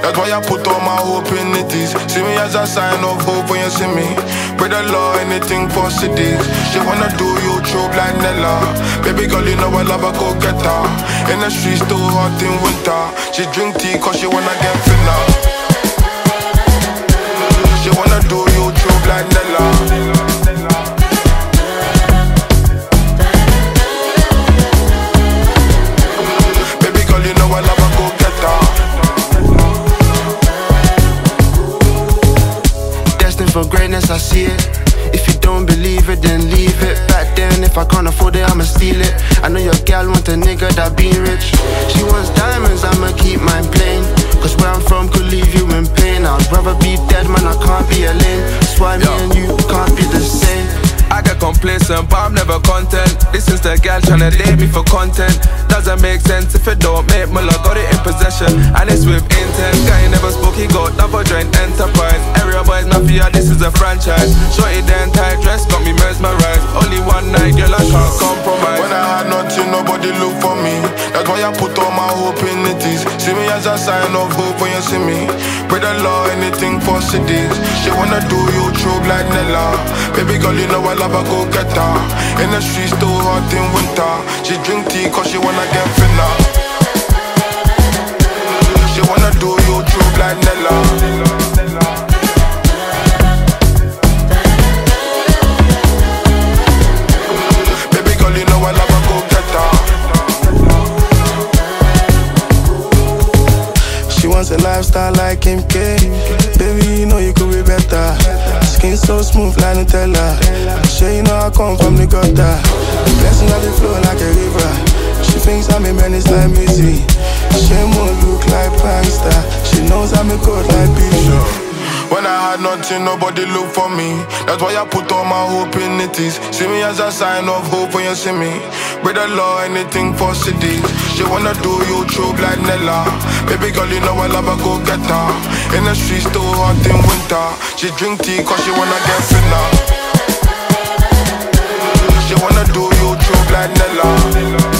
That's why I put all my hope in it is. See me as a sign of hope when you see me. Pray the Lord, anything for cities. She wanna do YouTube like Nella. Baby girl, you know I love her, go get her. In the streets, too hot in winter. She drink tea cause she wanna get thinner. She wanna do YouTube like Nella. Baby girl, you know I love her, go get her. Destined for greatness, I see it. If you don't believe it, then leave it. Back then, if I can't afford it, I'ma steal it. I know your gal want a nigga that be rich. She wants diamonds, I'ma keep mine plain. Cause where I'm from could leave you in pain. I'd rather be dead, man, I can't be alone. That's why me and you can't be the same. I get complacent, but I'm never content. This is the gal tryna date me for content. Doesn't make sense if it don't make me look. Got it in possession, and it's with intent. Guy never spoke, he got double joint enterprise. Area boys mafia, this is a franchise. Shorty then tight dress, got me mesmerized. Only one night, girl, I can't compromise. When I had nothing, nobody look for me. That's why I put all my hope in it is. See me as a sign of hope when you see me. Pray the Lord, anything for cities. She wanna do YouTube like Nella. Baby girl, you know I love her, go get her. In the streets, too hot in winter. She drink tea cause she wanna get thinner. She wanna do YouTube like Nella. Baby girl, you know I love her, go get her. She wants a lifestyle like Kim K. Baby, you know you could be better. Skin so smooth like Nutella. Sure you know I come from the gutter. Blessings of the flow like a river. She thinks I'm a menace like Missy. She won't look like prankster. She knows I'm a god like Bishop. When I had nothing, nobody look for me. That's why I put all my hope in it is. See me as a sign of hope when you see me. Pray the Lord, anything for cities. She wanna do YouTube like Nella. Baby girl, you know I love her, go get her. In the streets, too hot in winter. She drink tea cause she wanna get thinner. She wanna do YouTube like Nella.